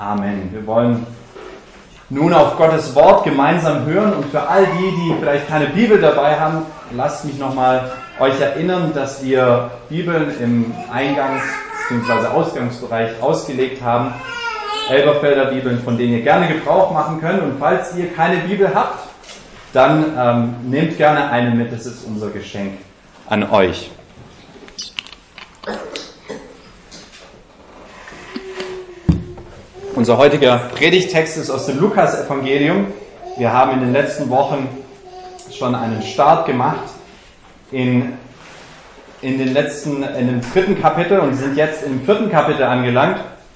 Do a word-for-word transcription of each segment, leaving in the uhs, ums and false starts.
Amen. Wir wollen nun auf Gottes Wort gemeinsam hören und für all die, die vielleicht keine Bibel dabei haben, lasst mich nochmal euch erinnern, dass wir Bibeln im Eingangs- bzw. Ausgangsbereich ausgelegt haben. Elberfelder Bibeln, von denen ihr gerne Gebrauch machen könnt. Und falls ihr keine Bibel habt, dann ähm, nehmt gerne eine mit. Das ist unser Geschenk an euch. Unser heutiger Predigtext ist aus dem Lukas-Evangelium. Wir haben in den letzten Wochen schon einen Start gemacht in, in, den letzten, in dem dritten Kapitel und sind jetzt im vierten Kapitel angelangt.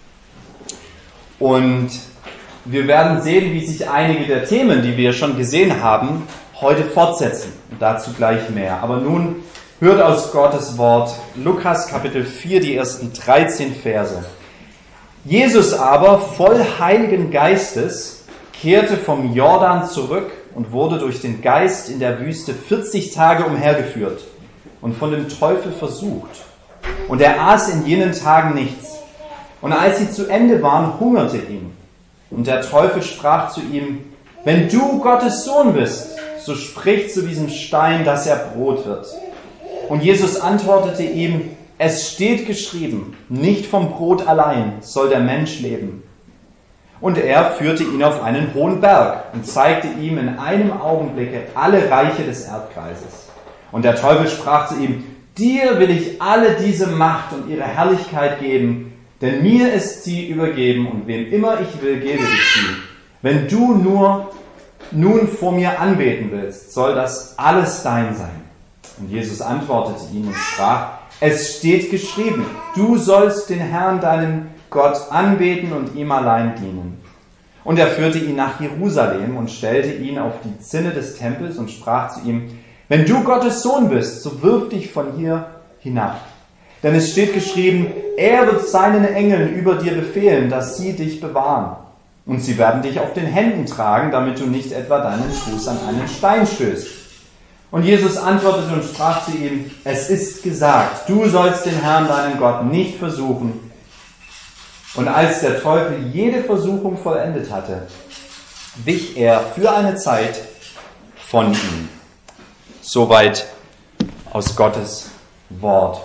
Und wir werden sehen, wie sich einige der Themen, die wir schon gesehen haben, heute fortsetzen. Und dazu gleich mehr. Aber nun hört aus Gottes Wort Lukas Kapitel vier, die ersten dreizehn Verse. Jesus aber, voll Heiligen Geistes, kehrte vom Jordan zurück und wurde durch den Geist in der Wüste vierzig Tage umhergeführt und von dem Teufel versucht. Und er aß in jenen Tagen nichts. Und als sie zu Ende waren, hungerte ihn. Und der Teufel sprach zu ihm: Wenn du Gottes Sohn bist, so sprich zu diesem Stein, dass er Brot wird. Und Jesus antwortete ihm: Es steht geschrieben, nicht vom Brot allein soll der Mensch leben. Und er führte ihn auf einen hohen Berg und zeigte ihm in einem Augenblicke alle Reiche des Erdkreises. Und der Teufel sprach zu ihm: Dir will ich alle diese Macht und ihre Herrlichkeit geben, denn mir ist sie übergeben und wem immer ich will, gebe ich sie. Wenn du nur nun vor mir anbeten willst, soll das alles dein sein. Und Jesus antwortete ihm und sprach: Es steht geschrieben, du sollst den Herrn, deinen Gott, anbeten und ihm allein dienen. Und er führte ihn nach Jerusalem und stellte ihn auf die Zinne des Tempels und sprach zu ihm: Wenn du Gottes Sohn bist, so wirf dich von hier hinab. Denn es steht geschrieben, er wird seinen Engeln über dir befehlen, dass sie dich bewahren. Und sie werden dich auf den Händen tragen, damit du nicht etwa deinen Fuß an einen Stein stößt. Und Jesus antwortete und sprach zu ihm: Es ist gesagt, du sollst den Herrn, deinen Gott, nicht versuchen. Und als der Teufel jede Versuchung vollendet hatte, wich er für eine Zeit von ihm. Soweit aus Gottes Wort.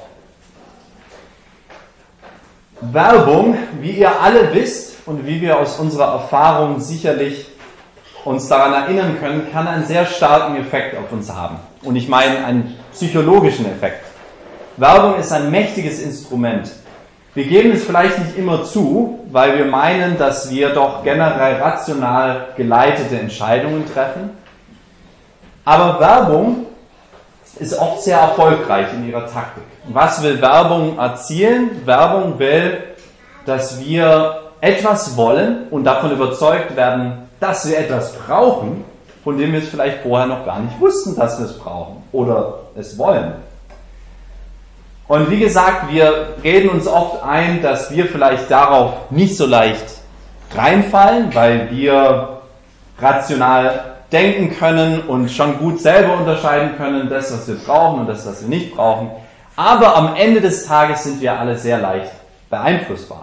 Werbung, wie ihr alle wisst und wie wir aus unserer Erfahrung sicherlich uns daran erinnern können, kann einen sehr starken Effekt auf uns haben. Und ich meine einen psychologischen Effekt. Werbung ist ein mächtiges Instrument. Wir geben es vielleicht nicht immer zu, weil wir meinen, dass wir doch generell rational geleitete Entscheidungen treffen. Aber Werbung ist oft sehr erfolgreich in ihrer Taktik. Was will Werbung erzielen? Werbung will, dass wir etwas wollen und davon überzeugt werden, dass wir etwas brauchen, von dem wir es vielleicht vorher noch gar nicht wussten, dass wir es brauchen oder es wollen. Und wie gesagt, wir reden uns oft ein, dass wir vielleicht darauf nicht so leicht reinfallen, weil wir rational denken können und schon gut selber unterscheiden können, das, was wir brauchen und das, was wir nicht brauchen. Aber am Ende des Tages sind wir alle sehr leicht beeinflussbar.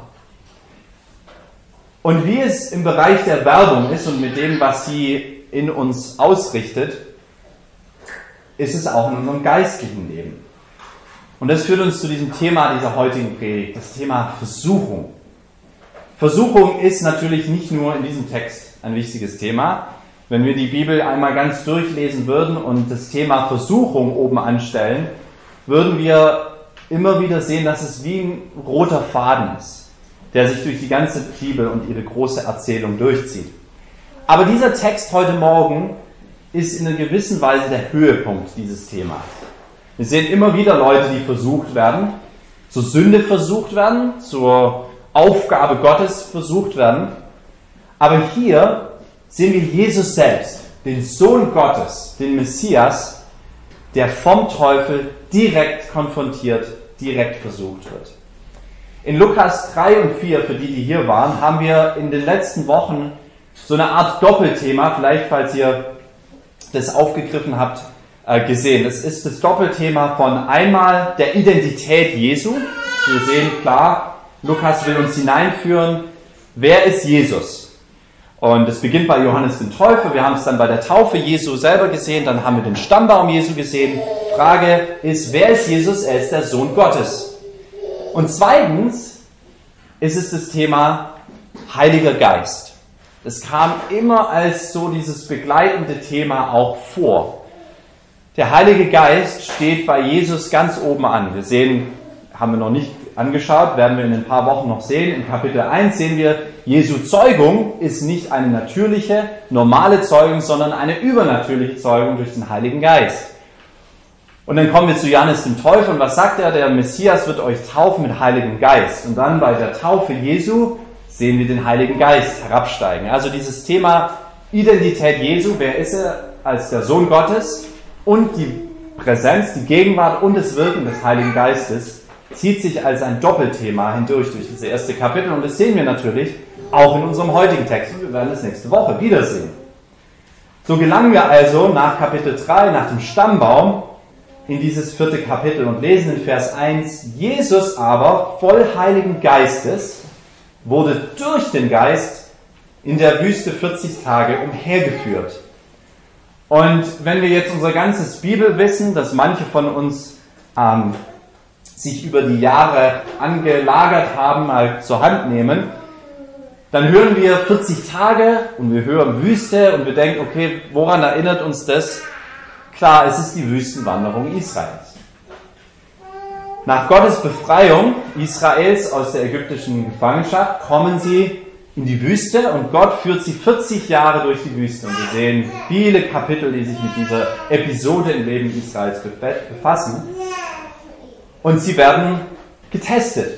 Und wie es im Bereich der Werbung ist und mit dem, was sie in uns ausrichtet, ist es auch in unserem geistlichen Leben. Und das führt uns zu diesem Thema dieser heutigen Predigt, das Thema Versuchung. Versuchung ist natürlich nicht nur in diesem Text ein wichtiges Thema. Wenn wir die Bibel einmal ganz durchlesen würden und das Thema Versuchung oben anstellen, würden wir immer wieder sehen, dass es wie ein roter Faden ist, der sich durch die ganze Bibel und ihre große Erzählung durchzieht. Aber dieser Text heute Morgen ist in einer gewissen Weise der Höhepunkt dieses Themas. Wir sehen immer wieder Leute, die versucht werden, zur Sünde versucht werden, zur Aufgabe Gottes versucht werden. Aber hier sehen wir Jesus selbst, den Sohn Gottes, den Messias, der vom Teufel direkt konfrontiert, direkt versucht wird. In Lukas drei und vier, für die, die hier waren, haben wir in den letzten Wochen so eine Art Doppelthema, vielleicht falls ihr das aufgegriffen habt, gesehen. Das ist das Doppelthema von einmal der Identität Jesu. Wir sehen klar, Lukas will uns hineinführen wer ist Jesus? Und es beginnt bei Johannes dem Täufer, wir haben es dann bei der Taufe Jesu selber gesehen, dann haben wir den Stammbaum Jesu gesehen. Frage ist, wer ist Jesus? Er ist der Sohn Gottes. Und zweitens ist es das Thema Heiliger Geist. Es kam immer als so dieses begleitende Thema auch vor. Der Heilige Geist steht bei Jesus ganz oben an. Wir sehen, haben wir noch nicht angeschaut, werden wir in ein paar Wochen noch sehen. In Kapitel eins sehen wir, Jesu Zeugung ist nicht eine natürliche, normale Zeugung, sondern eine übernatürliche Zeugung durch den Heiligen Geist. Und dann kommen wir zu Johannes dem Täufer und was sagt er? Der Messias wird euch taufen mit Heiligem Geist. Und dann bei der Taufe Jesu sehen wir den Heiligen Geist herabsteigen. Also dieses Thema Identität Jesu, wer ist er als der Sohn Gottes und die Präsenz, die Gegenwart und das Wirken des Heiligen Geistes zieht sich als ein Doppelthema hindurch durch diese erste Kapitel und das sehen wir natürlich auch in unserem heutigen Text und wir werden es nächste Woche wiedersehen. So gelangen wir also nach Kapitel drei, nach dem Stammbaum, in dieses vierte Kapitel und lesen in Vers eins, Jesus aber voll Heiligen Geistes wurde durch den Geist in der Wüste vierzig Tage umhergeführt. Und wenn wir jetzt unser ganzes Bibelwissen, das manche von uns ähm, sich über die Jahre angelagert haben, mal zur Hand nehmen, dann hören wir vierzig Tage und wir hören Wüste und wir denken, okay, woran erinnert uns das? Klar, es ist die Wüstenwanderung Israels. Nach Gottes Befreiung Israels aus der ägyptischen Gefangenschaft kommen sie in die Wüste und Gott führt sie vierzig Jahre durch die Wüste. Und wir sehen viele Kapitel, die sich mit dieser Episode im Leben Israels befassen. Und sie werden getestet.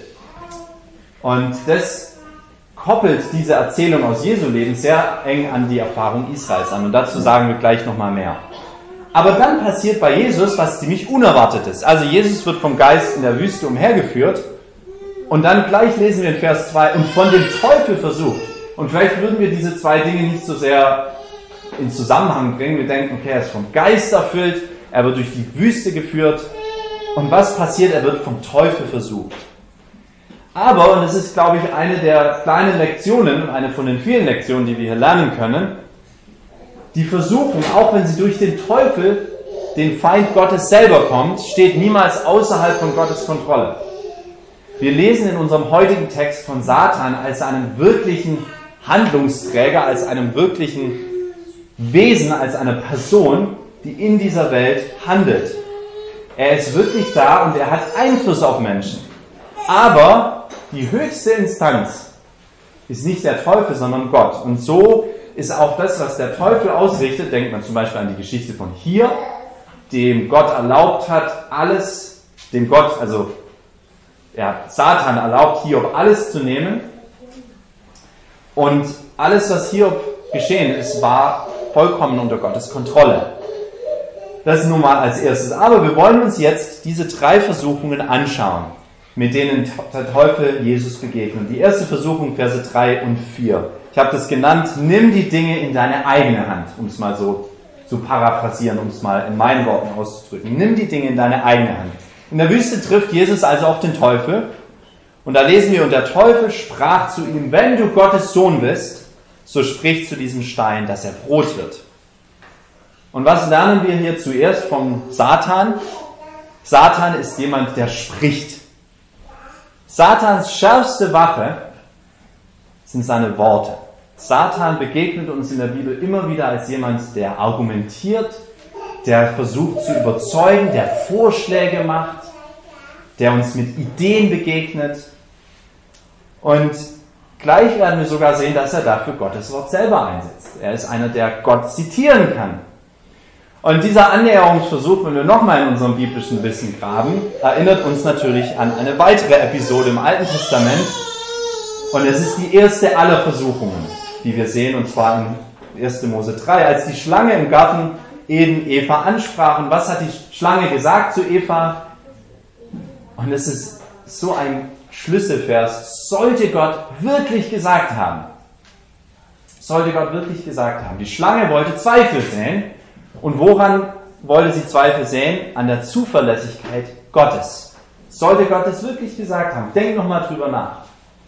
Und das koppelt diese Erzählung aus Jesu Leben sehr eng an die Erfahrung Israels an. Und dazu sagen wir gleich nochmal mehr. Aber dann passiert bei Jesus was ziemlich Unerwartetes. Also Jesus wird vom Geist in der Wüste umhergeführt und dann gleich lesen wir in Vers zwei und von dem Teufel versucht. Und vielleicht würden wir diese zwei Dinge nicht so sehr in Zusammenhang bringen. Wir denken, okay, er ist vom Geist erfüllt, er wird durch die Wüste geführt und was passiert? Er wird vom Teufel versucht. Aber, und das ist, glaube ich, eine der kleinen Lektionen, eine von den vielen Lektionen, die wir hier lernen können, die Versuchung, auch wenn sie durch den Teufel, den Feind Gottes selber kommt, steht niemals außerhalb von Gottes Kontrolle. Wir lesen in unserem heutigen Text von Satan als einem wirklichen Handlungsträger, als einem wirklichen Wesen, als einer Person, die in dieser Welt handelt. Er ist wirklich da und er hat Einfluss auf Menschen. Aber die höchste Instanz ist nicht der Teufel, sondern Gott. Und so ist auch das, was der Teufel ausrichtet, denkt man zum Beispiel an die Geschichte von Hiob, dem Gott erlaubt hat, alles, dem Gott, also ja, Satan erlaubt Hiob alles zu nehmen und alles, was Hiob geschehen ist, war vollkommen unter Gottes Kontrolle. Das nun mal als erstes. Aber wir wollen uns jetzt diese drei Versuchungen anschauen, mit denen der Teufel Jesus begegnet. Die erste Versuchung, Verse drei und vier. Ich habe das genannt, nimm die Dinge in deine eigene Hand, um es mal so zu paraphrasieren, um es mal in meinen Worten auszudrücken. Nimm die Dinge in deine eigene Hand. In der Wüste trifft Jesus also auf den Teufel. Und da lesen wir, und der Teufel sprach zu ihm, wenn du Gottes Sohn bist, so sprich zu diesem Stein, dass er Brot wird. Und was lernen wir hier zuerst vom Satan? Satan ist jemand, der spricht. Satans schärfste Waffe sind seine Worte. Satan begegnet uns in der Bibel immer wieder als jemand, der argumentiert, der versucht zu überzeugen, der Vorschläge macht, der uns mit Ideen begegnet. Und gleich werden wir sogar sehen, dass er dafür Gottes Wort selber einsetzt. Er ist einer, der Gott zitieren kann. Und dieser Annäherungsversuch, wenn wir nochmal in unserem biblischen Wissen graben, erinnert uns natürlich an eine weitere Episode im Alten Testament. Und es ist die erste aller Versuchungen, die wir sehen, und zwar in erster Mose drei, als die Schlange im Garten Eden Eva ansprach. Und was hat die Schlange gesagt zu Eva? Und es ist so ein Schlüsselvers. Sollte Gott wirklich gesagt haben. Sollte Gott wirklich gesagt haben. Die Schlange wollte Zweifel säen. Und woran wollte sie Zweifel säen? An der Zuverlässigkeit Gottes. Sollte Gott es wirklich gesagt haben? Denk nochmal drüber nach.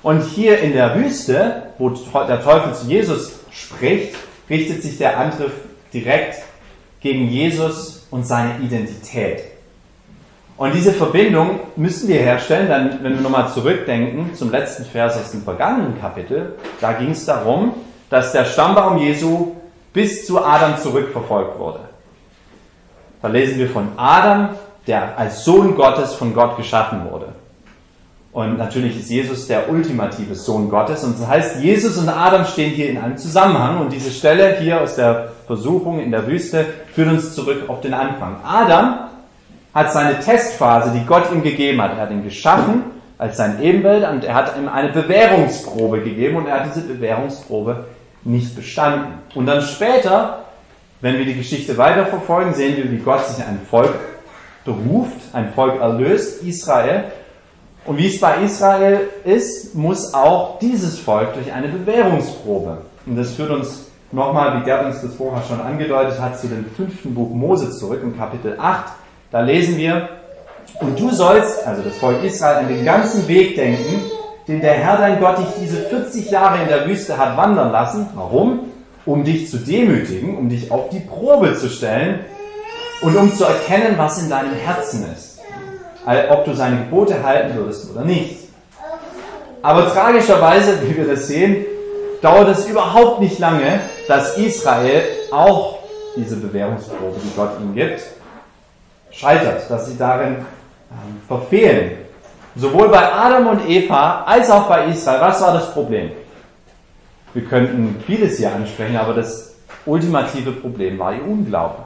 Und hier in der Wüste, wo der Teufel zu Jesus spricht, richtet sich der Angriff direkt gegen Jesus und seine Identität. Und diese Verbindung müssen wir herstellen, dann, wenn wir nochmal zurückdenken zum letzten Vers aus dem vergangenen Kapitel, da ging es darum, dass der Stammbaum Jesu bis zu Adam zurückverfolgt wurde. Da lesen wir von Adam, der als Sohn Gottes von Gott geschaffen wurde. Und natürlich ist Jesus der ultimative Sohn Gottes. Und das heißt, Jesus und Adam stehen hier in einem Zusammenhang. Und diese Stelle hier aus der Versuchung in der Wüste führt uns zurück auf den Anfang. Adam hat seine Testphase, die Gott ihm gegeben hat. Er hat ihn geschaffen als sein Ebenbild und er hat ihm eine Bewährungsprobe gegeben und er hat diese Bewährungsprobe nicht bestanden. Und dann später, wenn wir die Geschichte weiterverfolgen, sehen wir, wie Gott sich ein Volk beruft, ein Volk erlöst, Israel. Und wie es bei Israel ist, muss auch dieses Volk durch eine Bewährungsprobe. Und das führt uns nochmal, wie Gerd uns das vorher schon angedeutet hat, zu dem fünften Buch Mose zurück, in Kapitel acht. Da lesen wir, und du sollst, also das Volk Israel, an den ganzen Weg denken, den der Herr dein Gott dich diese vierzig Jahre in der Wüste hat wandern lassen. Warum? Um dich zu demütigen, um dich auf die Probe zu stellen und um zu erkennen, was in deinem Herzen ist. Ob du seine Gebote halten würdest oder nicht. Aber tragischerweise, wie wir das sehen, dauert es überhaupt nicht lange, dass Israel auch diese Bewährungsprobe, die Gott ihm gibt, scheitert, dass sie darin ähm, verfehlen. Sowohl bei Adam und Eva als auch bei Israel. Was war das Problem? Wir könnten vieles hier ansprechen, aber das ultimative Problem war ihr Unglaube.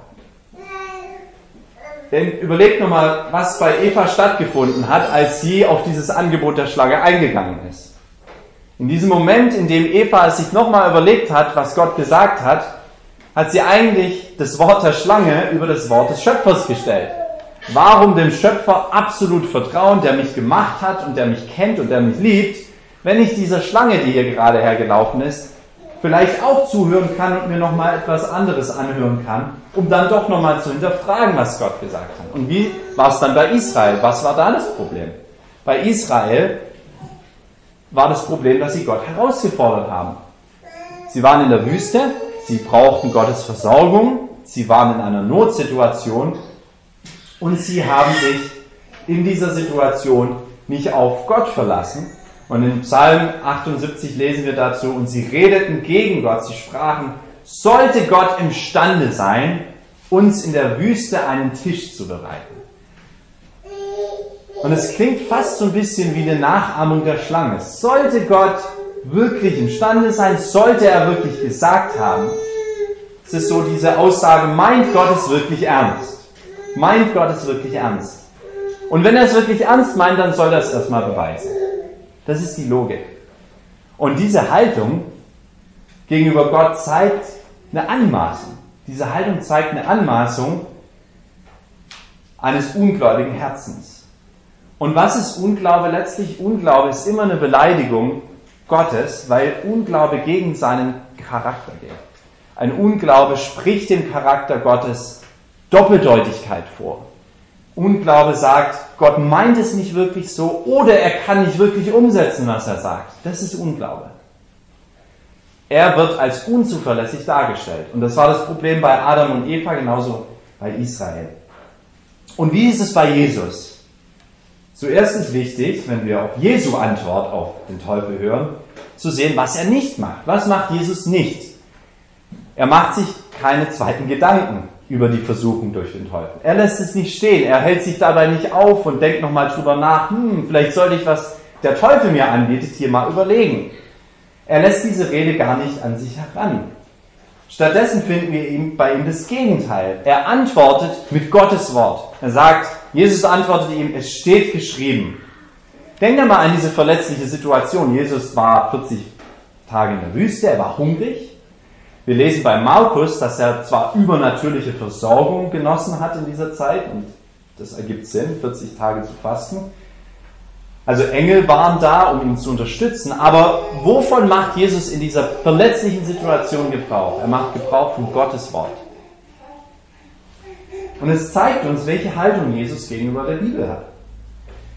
Denn überlegt nochmal, was bei Eva stattgefunden hat, als sie auf dieses Angebot der Schlange eingegangen ist. In diesem Moment, in dem Eva es sich nochmal überlegt hat, was Gott gesagt hat, hat sie eigentlich das Wort der Schlange über das Wort des Schöpfers gestellt. Warum dem Schöpfer absolut vertrauen, der mich gemacht hat und der mich kennt und der mich liebt, wenn ich dieser Schlange, die hier gerade hergelaufen ist, vielleicht auch zuhören kann und mir nochmal etwas anderes anhören kann, um dann doch nochmal zu hinterfragen, was Gott gesagt hat. Und wie war es dann bei Israel? Was war da das Problem? Bei Israel war das Problem, dass sie Gott herausgefordert haben. Sie waren in der Wüste, sie brauchten Gottes Versorgung, sie waren in einer Notsituation und sie haben sich in dieser Situation nicht auf Gott verlassen. Und in Psalm achtundsiebzig lesen wir dazu, und sie redeten gegen Gott, sie sprachen, sollte Gott imstande sein, uns in der Wüste einen Tisch zu bereiten. Und es klingt fast so ein bisschen wie eine Nachahmung der Schlange. Sollte Gott wirklich imstande sein, sollte er wirklich gesagt haben, es ist so diese Aussage, meint Gott es wirklich ernst? Meint Gott es wirklich ernst? Und wenn er es wirklich ernst meint, dann soll er es erstmal beweisen. Das ist die Logik. Und diese Haltung gegenüber Gott zeigt eine Anmaßung. Diese Haltung zeigt eine Anmaßung eines ungläubigen Herzens. Und was ist Unglaube? Letztlich Unglaube ist immer eine Beleidigung Gottes, weil Unglaube gegen seinen Charakter geht. Ein Unglaube spricht dem Charakter Gottes Doppeldeutigkeit vor. Unglaube sagt, Gott meint es nicht wirklich so oder er kann nicht wirklich umsetzen, was er sagt. Das ist Unglaube. Er wird als unzuverlässig dargestellt. Und das war das Problem bei Adam und Eva, genauso bei Israel. Und wie ist es bei Jesus? Zuerst ist wichtig, wenn wir auf Jesu Antwort auf den Teufel hören, zu sehen, was er nicht macht. Was macht Jesus nicht? Er macht sich keine zweiten Gedanken über die Versuchung durch den Teufel. Er lässt es nicht stehen. Er hält sich dabei nicht auf und denkt nochmal drüber nach, hm, vielleicht sollte ich, was der Teufel mir anbietet, hier mal überlegen. Er lässt diese Rede gar nicht an sich heran. Stattdessen finden wir ihm, bei ihm das Gegenteil. Er antwortet mit Gottes Wort. Er sagt, Jesus antwortet ihm, es steht geschrieben. Denkt mal an diese verletzliche Situation. Jesus war vierzig Tage in der Wüste, er war hungrig. Wir lesen bei Markus, dass er zwar übernatürliche Versorgung genossen hat in dieser Zeit, und das ergibt Sinn, vierzig Tage zu fasten. Also Engel waren da, um ihn zu unterstützen, aber wovon macht Jesus in dieser verletzlichen Situation Gebrauch? Er macht Gebrauch von Gottes Wort. Und es zeigt uns, welche Haltung Jesus gegenüber der Bibel hat.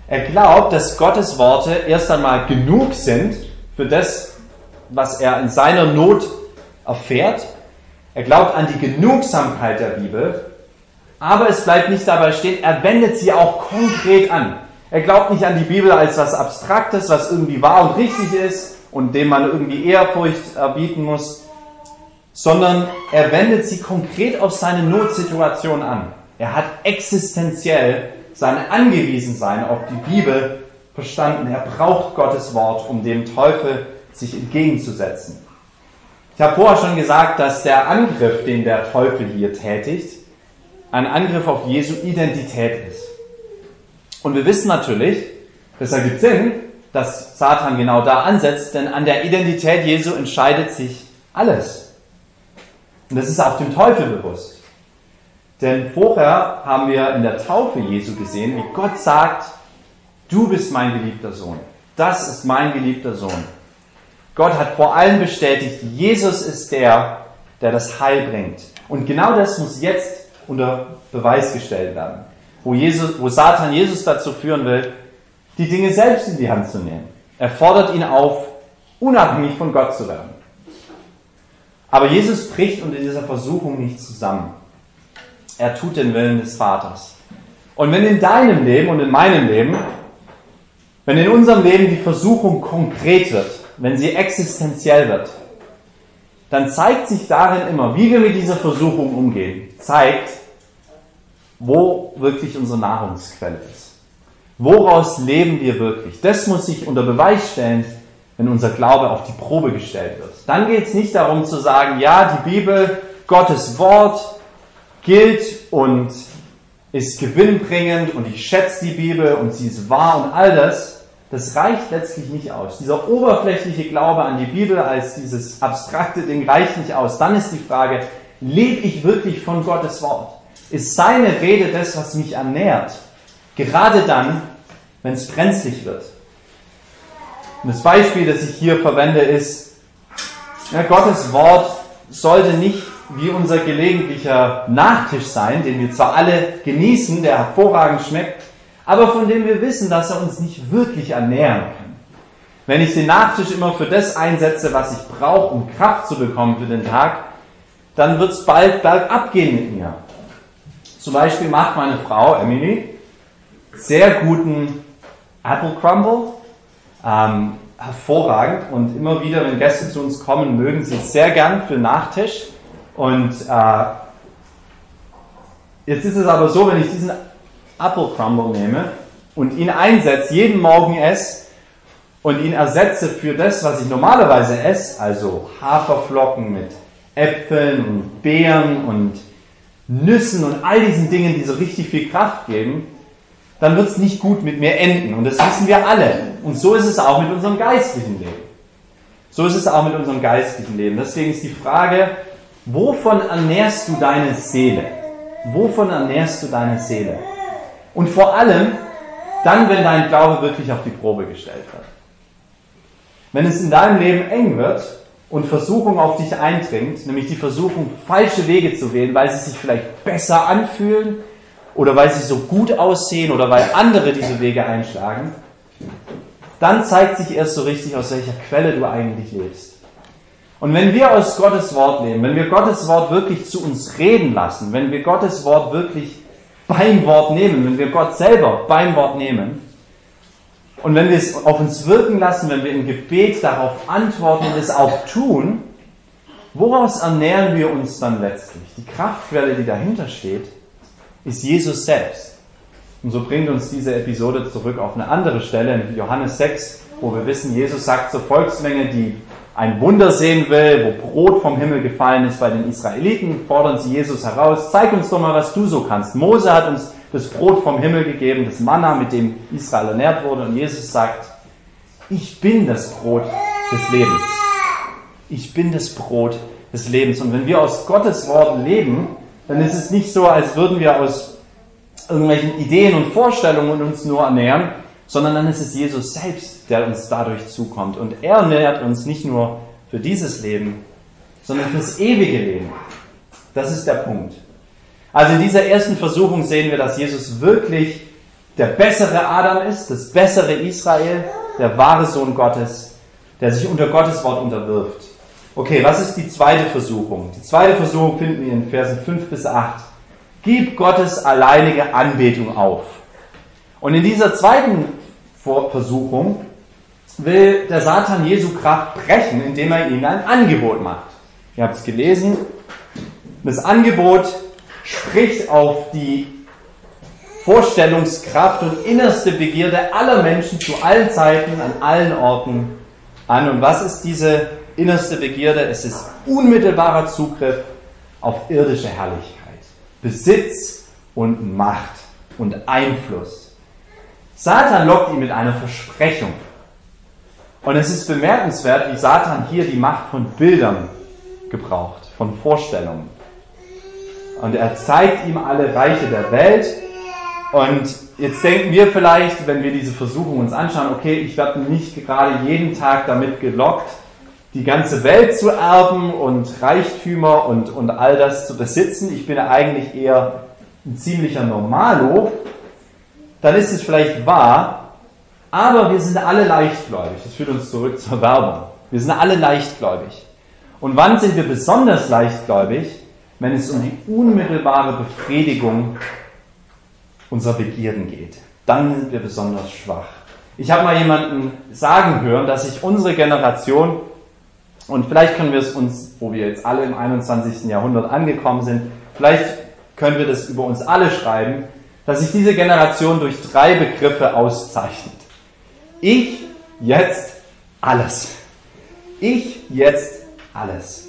Er glaubt, dass Gottes Worte erst einmal genug sind für das, was er in seiner Not erfährt. Er glaubt an die Genugsamkeit der Bibel, aber es bleibt nicht dabei stehen, er wendet sie auch konkret an. Er glaubt nicht an die Bibel als was Abstraktes, was irgendwie wahr und richtig ist und dem man irgendwie Ehrfurcht erbieten muss, sondern er wendet sie konkret auf seine Notsituation an. Er hat existenziell sein Angewiesensein auf die Bibel verstanden. Er braucht Gottes Wort, um dem Teufel sich entgegenzusetzen. Ich habe vorher schon gesagt, dass der Angriff, den der Teufel hier tätigt, ein Angriff auf Jesu Identität ist. Und wir wissen natürlich, das ergibt Sinn, dass Satan genau da ansetzt, denn an der Identität Jesu entscheidet sich alles. Und das ist auch dem Teufel bewusst. Denn vorher haben wir in der Taufe Jesu gesehen, wie Gott sagt, du bist mein geliebter Sohn. Das ist mein geliebter Sohn. Gott hat vor allem bestätigt, Jesus ist der, der das Heil bringt. Und genau das muss jetzt unter Beweis gestellt werden. Wo, Jesus, wo Satan Jesus dazu führen will, die Dinge selbst in die Hand zu nehmen. Er fordert ihn auf, unabhängig von Gott zu werden. Aber Jesus bricht unter dieser Versuchung nicht zusammen. Er tut den Willen des Vaters. Und wenn in deinem Leben und in meinem Leben, wenn in unserem Leben die Versuchung konkret wird, wenn sie existenziell wird, dann zeigt sich darin immer, wie wir mit dieser Versuchung umgehen, zeigt, wo wirklich unsere Nahrungsquelle ist. Woraus leben wir wirklich? Das muss sich unter Beweis stellen, wenn unser Glaube auf die Probe gestellt wird. Dann geht es nicht darum zu sagen, ja, die Bibel, Gottes Wort, gilt und ist gewinnbringend und ich schätze die Bibel und sie ist wahr und all das. Das reicht letztlich nicht aus. Dieser oberflächliche Glaube an die Bibel als dieses abstrakte Ding reicht nicht aus. Dann ist die Frage, lebe ich wirklich von Gottes Wort? Ist seine Rede das, was mich ernährt? Gerade dann, wenn es brenzlig wird. Und das Beispiel, das ich hier verwende, ist, ja, Gottes Wort sollte nicht wie unser gelegentlicher Nachtisch sein, den wir zwar alle genießen, der hervorragend schmeckt, aber von dem wir wissen, dass er uns nicht wirklich ernähren kann. Wenn ich den Nachtisch immer für das einsetze, was ich brauche, um Kraft zu bekommen für den Tag, dann wird es bald bergab gehen mit mir. Zum Beispiel macht meine Frau, Emily, sehr guten Apple Crumble, ähm, hervorragend, und immer wieder, wenn Gäste zu uns kommen, mögen sie es sehr gern für Nachtisch. Und äh, jetzt ist es aber so, wenn ich diesen Apple Crumble nehme und ihn einsetze, jeden Morgen esse und ihn ersetze für das, was ich normalerweise esse, also Haferflocken mit Äpfeln und Beeren und Nüssen und all diesen Dingen, die so richtig viel Kraft geben, dann wird es nicht gut mit mir enden. Und das wissen wir alle. Und so ist es auch mit unserem geistlichen Leben. So ist es auch mit unserem geistlichen Leben. Deswegen ist die Frage, wovon ernährst du deine Seele? Wovon ernährst du deine Seele? Und vor allem, dann, wenn dein Glaube wirklich auf die Probe gestellt wird. Wenn es in deinem Leben eng wird und Versuchung auf dich eindringt, nämlich die Versuchung, falsche Wege zu wählen, weil sie sich vielleicht besser anfühlen oder weil sie so gut aussehen oder weil andere diese Wege einschlagen, dann zeigt sich erst so richtig, aus welcher Quelle du eigentlich lebst. Und wenn wir aus Gottes Wort leben, wenn wir Gottes Wort wirklich zu uns reden lassen, wenn wir Gottes Wort wirklich beim Wort nehmen, wenn wir Gott selber beim Wort nehmen und wenn wir es auf uns wirken lassen, wenn wir im Gebet darauf antworten und es auch tun, woraus ernähren wir uns dann letztlich? Die Kraftquelle, die dahinter steht, ist Jesus selbst. Und so bringt uns diese Episode zurück auf eine andere Stelle, in Johannes sechs, wo wir wissen, Jesus sagt zur Volksmenge, die ein Wunder sehen will, wo Brot vom Himmel gefallen ist bei den Israeliten, fordern sie Jesus heraus, zeig uns doch mal, was du so kannst. Mose hat uns das Brot vom Himmel gegeben, das Manna, mit dem Israel ernährt wurde, und Jesus sagt, ich bin das Brot des Lebens. Ich bin das Brot des Lebens. Und wenn wir aus Gottes Wort leben, dann ist es nicht so, als würden wir aus irgendwelchen Ideen und Vorstellungen uns nur ernähren, sondern dann ist es Jesus selbst, der uns dadurch zukommt. Und er ernährt uns nicht nur für dieses Leben, sondern fürs ewige Leben. Das ist der Punkt. Also in dieser ersten Versuchung sehen wir, dass Jesus wirklich der bessere Adam ist, das bessere Israel, der wahre Sohn Gottes, der sich unter Gottes Wort unterwirft. Okay, was ist die zweite Versuchung? Die zweite Versuchung finden wir in Versen fünf bis acht. Gib Gottes alleinige Anbetung auf. Und in dieser zweiten Versuchung will der Satan Jesu Kraft brechen, indem er ihnen ein Angebot macht. Ihr habt es gelesen. Das Angebot spricht auf die Vorstellungskraft und innerste Begierde aller Menschen zu allen Zeiten, an allen Orten an. Und was ist diese innerste Begierde? Es ist unmittelbarer Zugriff auf irdische Herrlichkeit, Besitz und Macht und Einfluss. Satan lockt ihn mit einer Versprechung. Und es ist bemerkenswert, wie Satan hier die Macht von Bildern gebraucht, von Vorstellungen. Und er zeigt ihm alle Reiche der Welt. Und jetzt denken wir vielleicht, wenn wir diese Versuchung uns anschauen, okay, ich werde nicht gerade jeden Tag damit gelockt, die ganze Welt zu erben und Reichtümer und, und all das zu besitzen. Ich bin eigentlich eher ein ziemlicher Normalo. Dann ist es vielleicht wahr, aber wir sind alle leichtgläubig. Das führt uns zurück zur Werbung. Wir sind alle leichtgläubig. Und wann sind wir besonders leichtgläubig? Wenn es um die unmittelbare Befriedigung unserer Begierden geht. Dann sind wir besonders schwach. Ich habe mal jemanden sagen hören, dass sich unsere Generation, und vielleicht können wir es uns, wo wir jetzt alle im einundzwanzigsten Jahrhundert angekommen sind, vielleicht können wir das über uns alle schreiben, dass sich diese Generation durch drei Begriffe auszeichnet. Ich, jetzt, alles. Ich, jetzt, alles.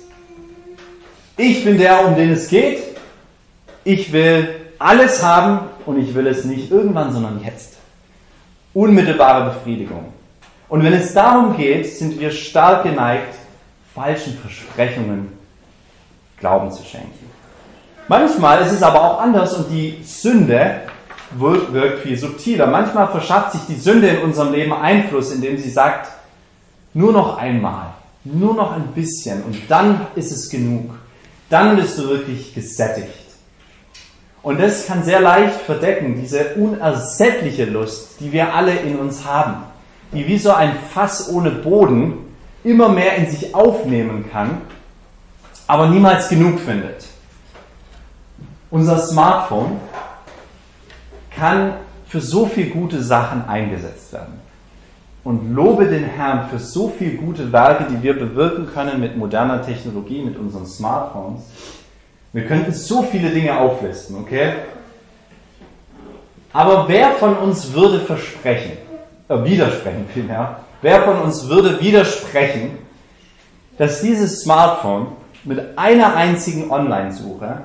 Ich bin der, um den es geht. Ich will alles haben und ich will es nicht irgendwann, sondern jetzt. Unmittelbare Befriedigung. Und wenn es darum geht, sind wir stark geneigt, falschen Versprechungen Glauben zu schenken. Manchmal ist es aber auch anders und die Sünde wirkt, wirkt viel subtiler. Manchmal verschafft sich die Sünde in unserem Leben Einfluss, indem sie sagt, nur noch einmal, nur noch ein bisschen und dann ist es genug. Dann bist du wirklich gesättigt. Und das kann sehr leicht verdecken, diese unersättliche Lust, die wir alle in uns haben, die wie so ein Fass ohne Boden immer mehr in sich aufnehmen kann, aber niemals genug findet. Unser Smartphone kann für so viele gute Sachen eingesetzt werden. Und lobe den Herrn für so viele gute Werke, die wir bewirken können mit moderner Technologie, mit unseren Smartphones. Wir könnten so viele Dinge auflisten, okay? Aber wer von uns würde versprechen, äh, widersprechen vielmehr, wer von uns würde widersprechen, dass dieses Smartphone mit einer einzigen Online-Suche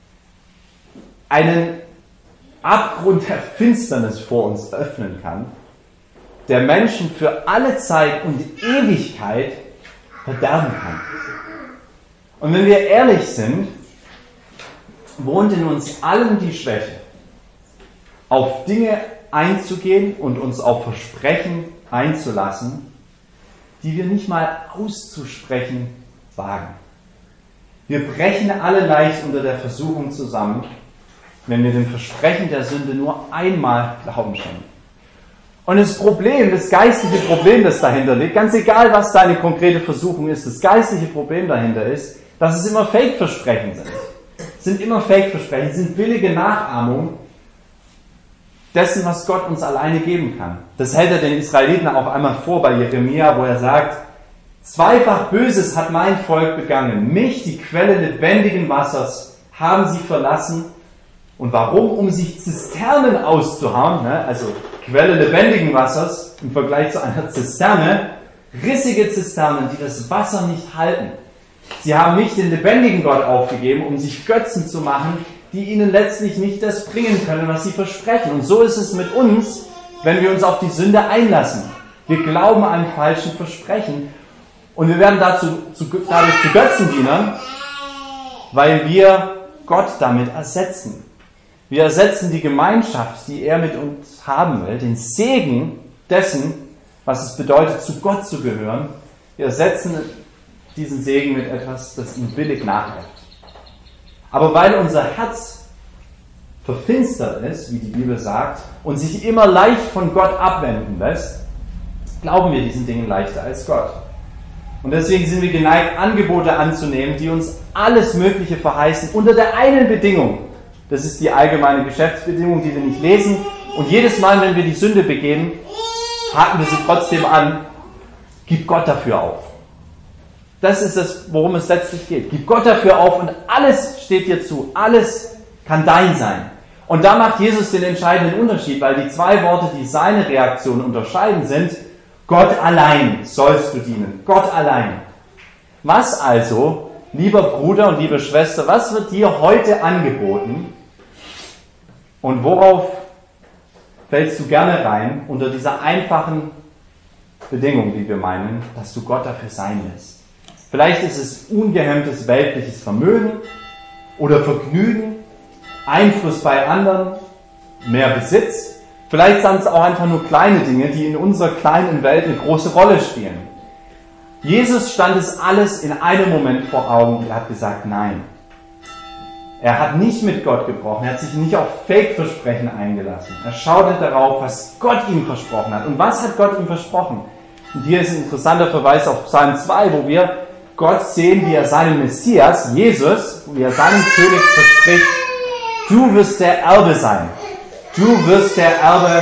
einen Abgrund der Finsternis vor uns öffnen kann, der Menschen für alle Zeit und Ewigkeit verderben kann. Und wenn wir ehrlich sind, wohnt in uns allen die Schwäche, auf Dinge einzugehen und uns auf Versprechen einzulassen, die wir nicht mal auszusprechen wagen. Wir brechen alle leicht unter der Versuchung zusammen, wenn wir dem Versprechen der Sünde nur einmal Glauben schenken. Und das Problem, das geistliche Problem, das dahinter liegt, ganz egal, was deine konkrete Versuchung ist, das geistliche Problem dahinter ist, dass es immer Fake-Versprechen sind. Es sind immer Fake-Versprechen, es sind billige Nachahmungen dessen, was Gott uns alleine geben kann. Das hält er den Israeliten auch einmal vor bei Jeremia, wo er sagt, zweifach Böses hat mein Volk begangen, mich, die Quelle lebendigen Wassers, haben sie verlassen. Und warum? Um sich Zisternen auszuhauen, ne? Also Quelle lebendigen Wassers im Vergleich zu einer Zisterne, rissige Zisternen, die das Wasser nicht halten. Sie haben nicht den lebendigen Gott aufgegeben, um sich Götzen zu machen, die ihnen letztlich nicht das bringen können, was sie versprechen. Und so ist es mit uns, wenn wir uns auf die Sünde einlassen. Wir glauben an falschen Versprechen und wir werden dazu, zu, dadurch zu Götzendienern, weil wir Gott damit ersetzen. Wir ersetzen die Gemeinschaft, die er mit uns haben will, den Segen dessen, was es bedeutet, zu Gott zu gehören. Wir ersetzen diesen Segen mit etwas, das ihm billig nachhält. Aber weil unser Herz verfinstert ist, wie die Bibel sagt, und sich immer leicht von Gott abwenden lässt, glauben wir diesen Dingen leichter als Gott. Und deswegen sind wir geneigt, Angebote anzunehmen, die uns alles Mögliche verheißen, unter der einen Bedingung. Das ist die allgemeine Geschäftsbedingung, die wir nicht lesen. Und jedes Mal, wenn wir die Sünde begehen, haken wir sie trotzdem an, gib Gott dafür auf. Das ist es, worum es letztlich geht. Gib Gott dafür auf und alles steht dir zu. Alles kann dein sein. Und da macht Jesus den entscheidenden Unterschied, weil die zwei Worte, die seine Reaktion unterscheiden, sind: Gott allein sollst du dienen. Gott allein. Was also, lieber Bruder und liebe Schwester, was wird dir heute angeboten? Und worauf fällst du gerne rein unter dieser einfachen Bedingung, die wir meinen, dass du Gott dafür sein lässt? Vielleicht ist es ungehemmtes weltliches Vermögen oder Vergnügen, Einfluss bei anderen, mehr Besitz. Vielleicht sind es auch einfach nur kleine Dinge, die in unserer kleinen Welt eine große Rolle spielen. Jesus stand es alles in einem Moment vor Augen und er hat gesagt, nein. Er hat nicht mit Gott gebrochen, er hat sich nicht auf Fake-Versprechen eingelassen. Er schaute darauf, was Gott ihm versprochen hat. Und was hat Gott ihm versprochen? Und hier ist ein interessanter Verweis auf Psalm zwei, wo wir Gott sehen, wie er seinen Messias, Jesus, wie er seinem König verspricht, du wirst der Erbe sein. Du wirst der Erbe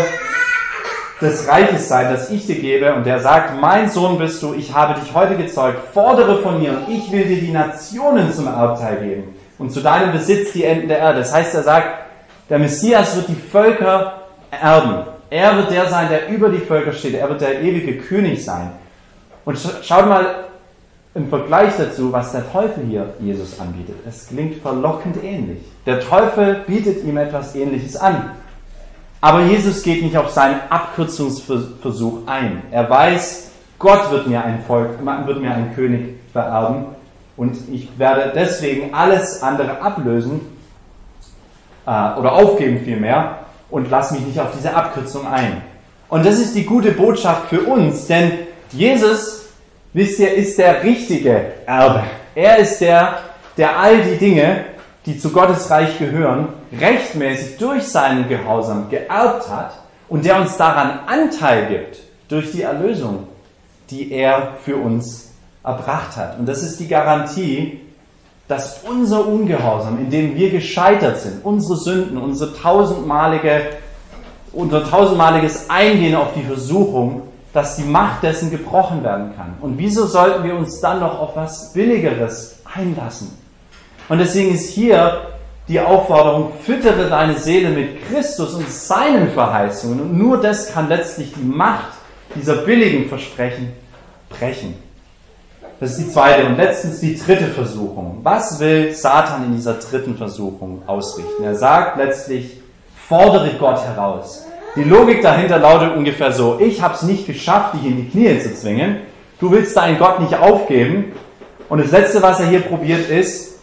des Reiches sein, das ich dir gebe. Und er sagt, mein Sohn bist du, ich habe dich heute gezeugt, fordere von mir und ich will dir die Nationen zum Erbteil geben. Und zu deinem Besitz die Enden der Erde. Das heißt, er sagt, der Messias wird die Völker erben. Er wird der sein, der über die Völker steht. Er wird der ewige König sein. Und schaut mal im Vergleich dazu, was der Teufel hier Jesus anbietet. Es klingt verlockend ähnlich. Der Teufel bietet ihm etwas Ähnliches an. Aber Jesus geht nicht auf seinen Abkürzungsversuch ein. Er weiß, Gott wird mir ein Volk, wird mir einen König vererben. Und ich werde deswegen alles andere ablösen äh, oder aufgeben vielmehr und lasse mich nicht auf diese Abkürzung ein. Und das ist die gute Botschaft für uns, denn Jesus, wisst ihr, ist der richtige Erbe. Er ist der, der all die Dinge, die zu Gottes Reich gehören, rechtmäßig durch seinen Gehorsam geerbt hat und der uns daran Anteil gibt durch die Erlösung, die er für uns erbracht hat. Und das ist die Garantie, dass unser Ungehorsam, in dem wir gescheitert sind, unsere Sünden, unsere tausendmalige, unser tausendmaliges Eingehen auf die Versuchung, dass die Macht dessen gebrochen werden kann. Und wieso sollten wir uns dann noch auf was Billigeres einlassen? Und deswegen ist hier die Aufforderung, füttere deine Seele mit Christus und seinen Verheißungen. Und nur das kann letztlich die Macht dieser billigen Versprechen brechen. Das ist die zweite und letztens die dritte Versuchung. Was will Satan in dieser dritten Versuchung ausrichten? Er sagt letztlich, fordere Gott heraus. Die Logik dahinter lautet ungefähr so: Ich habe es nicht geschafft, dich in die Knie zu zwingen. Du willst deinen Gott nicht aufgeben. Und das Letzte, was er hier probiert, ist,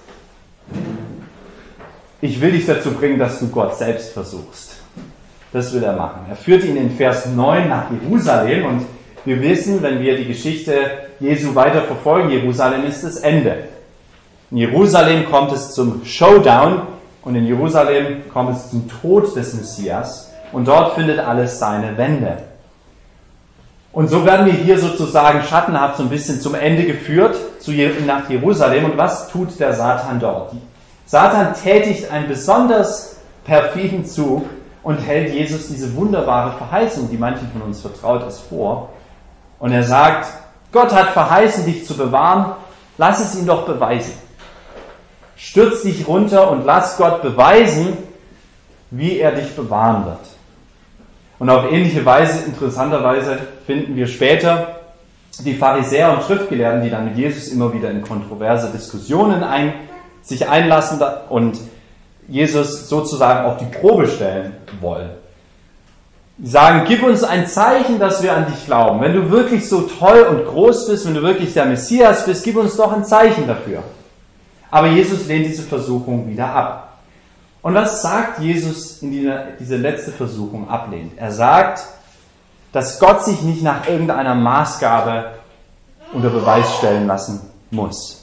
ich will dich dazu bringen, dass du Gott selbst versuchst. Das will er machen. Er führt ihn in Vers neun nach Jerusalem und wir wissen, wenn wir die Geschichte Jesu weiter verfolgen, Jerusalem ist das Ende. In Jerusalem kommt es zum Showdown und in Jerusalem kommt es zum Tod des Messias und dort findet alles seine Wende. Und so werden wir hier sozusagen schattenhaft so ein bisschen zum Ende geführt, zu, nach Jerusalem. Und was tut der Satan dort? Satan tätigt einen besonders perfiden Zug und hält Jesus diese wunderbare Verheißung, die manchen von uns vertraut ist, vor. Und er sagt, Gott hat verheißen, dich zu bewahren, lass es ihn doch beweisen. Stürz dich runter und lass Gott beweisen, wie er dich bewahren wird. Und auf ähnliche Weise, interessanterweise, finden wir später die Pharisäer und Schriftgelehrten, die dann mit Jesus immer wieder in kontroverse Diskussionen ein, sich einlassen und Jesus sozusagen auf die Probe stellen wollen. Die sagen, gib uns ein Zeichen, dass wir an dich glauben. Wenn du wirklich so toll und groß bist, wenn du wirklich der Messias bist, gib uns doch ein Zeichen dafür. Aber Jesus lehnt diese Versuchung wieder ab. Und was sagt Jesus in dieser, diese letzte Versuchung ablehnt? Er sagt, dass Gott sich nicht nach irgendeiner Maßgabe unter Beweis stellen lassen muss.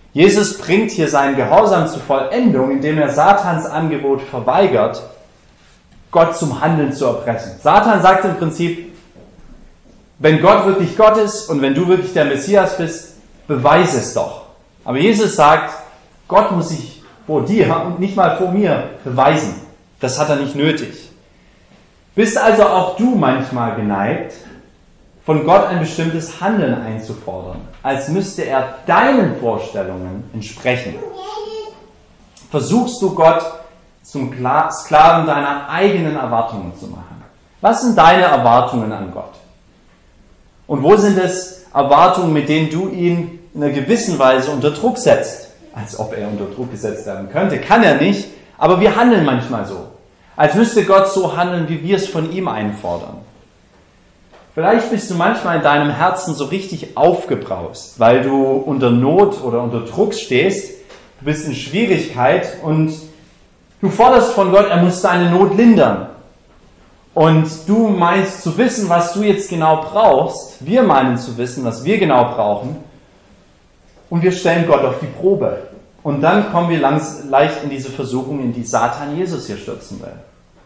Jesus bringt hier seinen Gehorsam zur Vollendung, indem er Satans Angebot verweigert, Gott zum Handeln zu erpressen. Satan sagt im Prinzip, wenn Gott wirklich Gott ist und wenn du wirklich der Messias bist, beweise es doch. Aber Jesus sagt, Gott muss sich vor dir und nicht mal vor mir beweisen. Das hat er nicht nötig. Bist also auch du manchmal geneigt, von Gott ein bestimmtes Handeln einzufordern, als müsste er deinen Vorstellungen entsprechen? Versuchst du Gott zum Sklaven deiner eigenen Erwartungen zu machen? Was sind deine Erwartungen an Gott? Und wo sind es Erwartungen, mit denen du ihn in einer gewissen Weise unter Druck setzt? Als ob er unter Druck gesetzt werden könnte. Kann er nicht, aber wir handeln manchmal so. Als müsste Gott so handeln, wie wir es von ihm einfordern. Vielleicht bist du manchmal in deinem Herzen so richtig aufgebraust, weil du unter Not oder unter Druck stehst, du bist in Schwierigkeit und du forderst von Gott, er muss deine Not lindern. Und du meinst zu wissen, was du jetzt genau brauchst. Wir meinen zu wissen, was wir genau brauchen. Und wir stellen Gott auf die Probe. Und dann kommen wir langs, leicht in diese Versuchung, in die Satan Jesus hier stürzen will.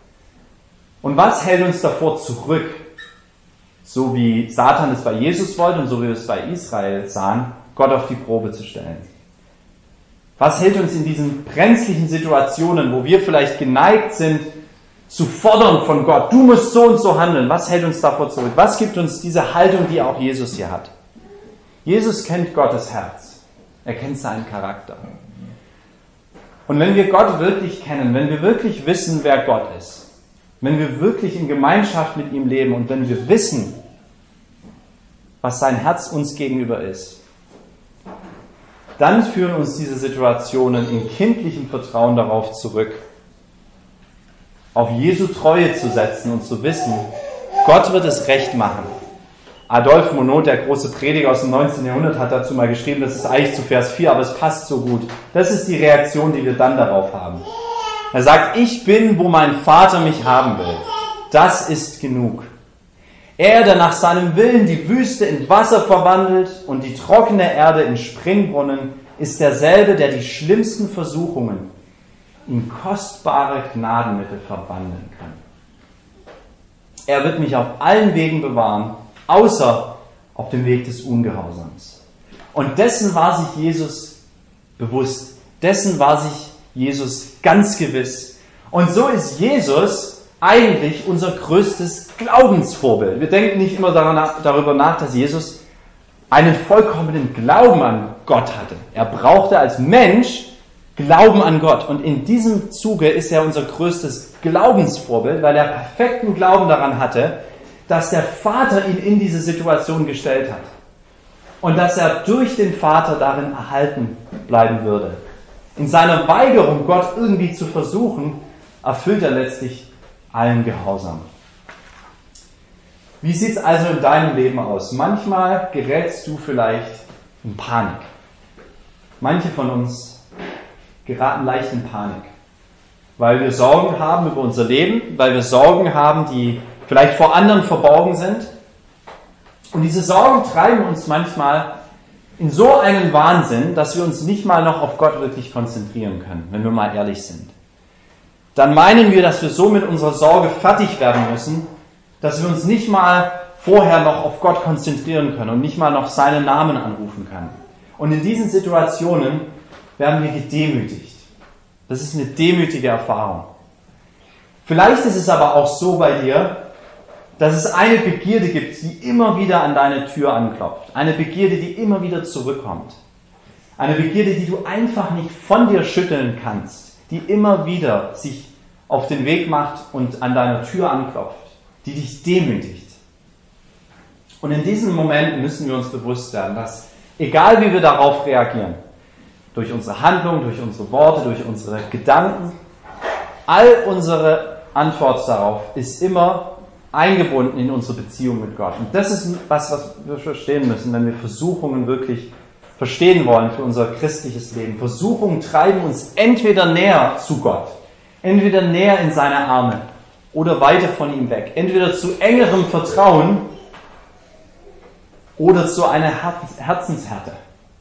Und was hält uns davor zurück? So wie Satan es bei Jesus wollte und so wie wir es bei Israel sahen, Gott auf die Probe zu stellen. Was hält uns in diesen brenzlichen Situationen, wo wir vielleicht geneigt sind, zu fordern von Gott, du musst so und so handeln, was hält uns davor zurück? Was gibt uns diese Haltung, die auch Jesus hier hat? Jesus kennt Gottes Herz. Er kennt seinen Charakter. Und wenn wir Gott wirklich kennen, wenn wir wirklich wissen, wer Gott ist, wenn wir wirklich in Gemeinschaft mit ihm leben und wenn wir wissen, was sein Herz uns gegenüber ist, dann führen uns diese Situationen in kindlichem Vertrauen darauf zurück, auf Jesu Treue zu setzen und zu wissen, Gott wird es recht machen. Adolphe Monod, der große Prediger aus dem neunzehnten Jahrhundert, hat dazu mal geschrieben, das ist eigentlich zu Vers vier, aber es passt so gut. Das ist die Reaktion, die wir dann darauf haben. Er sagt, ich bin, wo mein Vater mich haben will. Das ist genug. Er, der nach seinem Willen die Wüste in Wasser verwandelt und die trockene Erde in Springbrunnen, ist derselbe, der die schlimmsten Versuchungen in kostbare Gnadenmittel verwandeln kann. Er wird mich auf allen Wegen bewahren, außer auf dem Weg des Ungehorsams. Und dessen war sich Jesus bewusst. Dessen war sich Jesus ganz gewiss. Und so ist Jesus eigentlich unser größtes Glaubensvorbild. Wir denken nicht immer darüber nach, dass Jesus einen vollkommenen Glauben an Gott hatte. Er brauchte als Mensch Glauben an Gott. Und in diesem Zuge ist er unser größtes Glaubensvorbild, weil er perfekten Glauben daran hatte, dass der Vater ihn in diese Situation gestellt hat. Und dass er durch den Vater darin erhalten bleiben würde. In seiner Weigerung, Gott irgendwie zu versuchen, erfüllt er letztlich allen Gehorsam. Wie sieht es also in deinem Leben aus? Manchmal gerätst du vielleicht in Panik. Manche von uns geraten leicht in Panik, weil wir Sorgen haben über unser Leben, weil wir Sorgen haben, die vielleicht vor anderen verborgen sind. Und diese Sorgen treiben uns manchmal in so einen Wahnsinn, dass wir uns nicht mal noch auf Gott wirklich konzentrieren können, wenn wir mal ehrlich sind. Dann meinen wir, dass wir so mit unserer Sorge fertig werden müssen, dass wir uns nicht mal vorher noch auf Gott konzentrieren können und nicht mal noch seinen Namen anrufen können. Und in diesen Situationen werden wir gedemütigt. Das ist eine demütige Erfahrung. Vielleicht ist es aber auch so bei dir, dass es eine Begierde gibt, die immer wieder an deine Tür anklopft. Eine Begierde, die immer wieder zurückkommt. Eine Begierde, die du einfach nicht von dir schütteln kannst. Die immer wieder sich auf den Weg macht und an deiner Tür anklopft. Die dich demütigt. Und in diesen Momenten müssen wir uns bewusst werden, dass egal wie wir darauf reagieren, durch unsere Handlung, durch unsere Worte, durch unsere Gedanken, all unsere Antwort darauf ist immer eingebunden in unsere Beziehung mit Gott. Und das ist was, was wir verstehen müssen, wenn wir Versuchungen wirklich verstehen wollen für unser christliches Leben. Versuchungen treiben uns entweder näher zu Gott, entweder näher in seine Arme oder weiter von ihm weg. Entweder zu engerem Vertrauen oder zu einer Herzenshärte.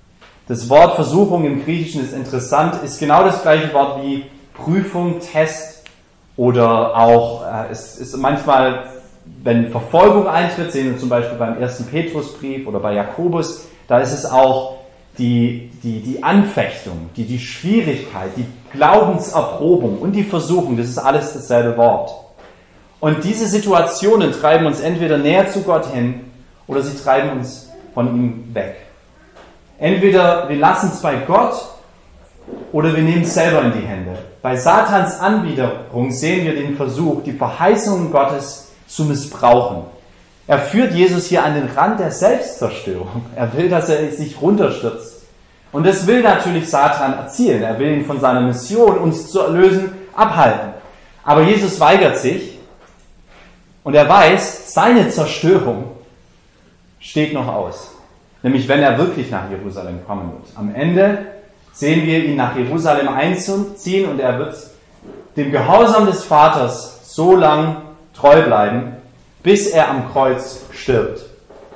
Das Wort Versuchung im Griechischen ist interessant, ist genau das gleiche Wort wie Prüfung, Test oder auch, äh, es ist manchmal, wenn Verfolgung eintritt, sehen wir zum Beispiel beim ersten Petrusbrief oder bei Jakobus, da ist es auch die, die, die Anfechtung, die, die Schwierigkeit, die Glaubenserprobung und die Versuchung, das ist alles dasselbe Wort. Und diese Situationen treiben uns entweder näher zu Gott hin oder sie treiben uns von ihm weg. Entweder wir lassen es bei Gott oder wir nehmen es selber in die Hände. Bei Satans Anbiederung sehen wir den Versuch, die Verheißungen Gottes zu missbrauchen. Er führt Jesus hier an den Rand der Selbstzerstörung. Er will, dass er sich runterstürzt. Und das will natürlich Satan erzielen. Er will ihn von seiner Mission, uns zu erlösen, abhalten. Aber Jesus weigert sich und er weiß, seine Zerstörung steht noch aus. Nämlich, wenn er wirklich nach Jerusalem kommen wird. Am Ende sehen wir ihn nach Jerusalem einziehen und er wird dem Gehorsam des Vaters so lang treu bleiben, bis er am Kreuz stirbt.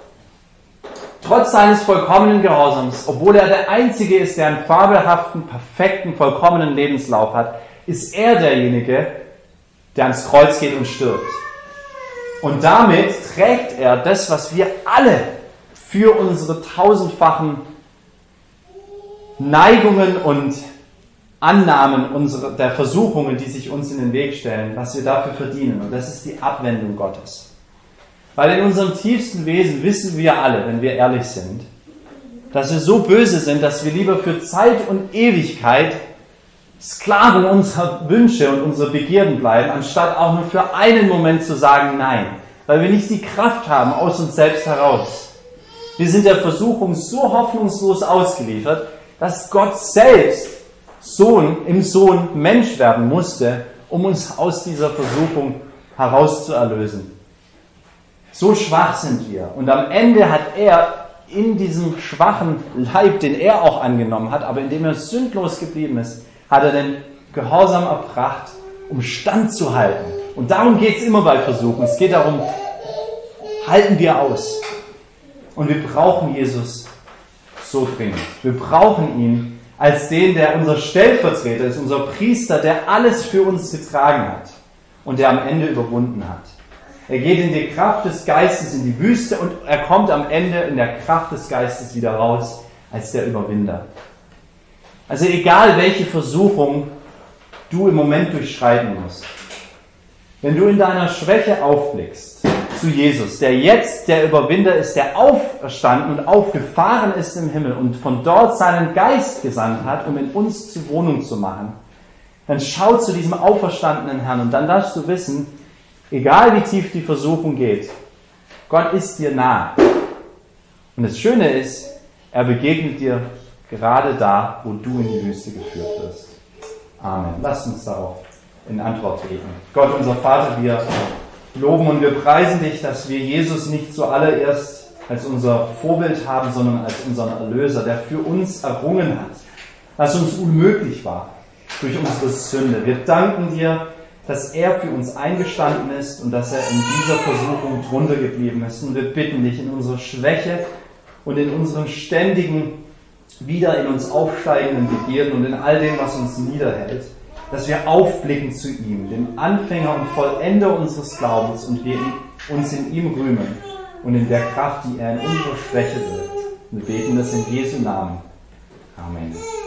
Trotz seines vollkommenen Gehorsams, obwohl er der Einzige ist, der einen fabelhaften, perfekten, vollkommenen Lebenslauf hat, ist er derjenige, der ans Kreuz geht und stirbt. Und damit trägt er das, was wir alle für unsere tausendfachen Neigungen und Annahmen unserer, der Versuchungen, die sich uns in den Weg stellen, was wir dafür verdienen. Und das ist die Abwendung Gottes. Weil in unserem tiefsten Wesen wissen wir alle, wenn wir ehrlich sind, dass wir so böse sind, dass wir lieber für Zeit und Ewigkeit Sklaven unserer Wünsche und unserer Begierden bleiben, anstatt auch nur für einen Moment zu sagen Nein. Weil wir nicht die Kraft haben aus uns selbst heraus. Wir sind der Versuchung so hoffnungslos ausgeliefert, dass Gott selbst Sohn im Sohn Mensch werden musste, um uns aus dieser Versuchung herauszuerlösen. So schwach sind wir. Und am Ende hat er in diesem schwachen Leib, den er auch angenommen hat, aber indem er sündlos geblieben ist, hat er den Gehorsam erbracht, um standzuhalten. Und darum geht es immer bei Versuchen. Es geht darum, halten wir aus. Und wir brauchen Jesus so dringend. Wir brauchen ihn als den, der unser Stellvertreter ist, unser Priester, der alles für uns getragen hat und der am Ende überwunden hat. Er geht in die Kraft des Geistes in die Wüste und er kommt am Ende in der Kraft des Geistes wieder raus als der Überwinder. Also egal, welche Versuchung du im Moment durchschreiten musst, wenn du in deiner Schwäche aufblickst zu Jesus, der jetzt der Überwinder ist, der auferstanden und aufgefahren ist im Himmel und von dort seinen Geist gesandt hat, um in uns zur Wohnung zu machen, dann schau zu diesem auferstandenen Herrn und dann darfst du wissen, egal wie tief die Versuchung geht, Gott ist dir nah. Und das Schöne ist, er begegnet dir gerade da, wo du in die Wüste geführt wirst. Amen. Lasst uns darauf in Antwort beten. Gott, unser Vater, wir loben und wir preisen dich, dass wir Jesus nicht zuallererst als unser Vorbild haben, sondern als unseren Erlöser, der für uns errungen hat, was uns unmöglich war durch unsere Sünde. Wir danken dir, dass er für uns eingestanden ist und dass er in dieser Versuchung drunter geblieben ist. Und wir bitten dich in unserer Schwäche und in unserem ständigen, wieder in uns aufsteigenden Begierden und in all dem, was uns niederhält, dass wir aufblicken zu ihm, dem Anfänger und Vollender unseres Glaubens, und wir uns in ihm rühmen und in der Kraft, die er in unserer Schwäche wirkt. Wir beten das in Jesu Namen. Amen.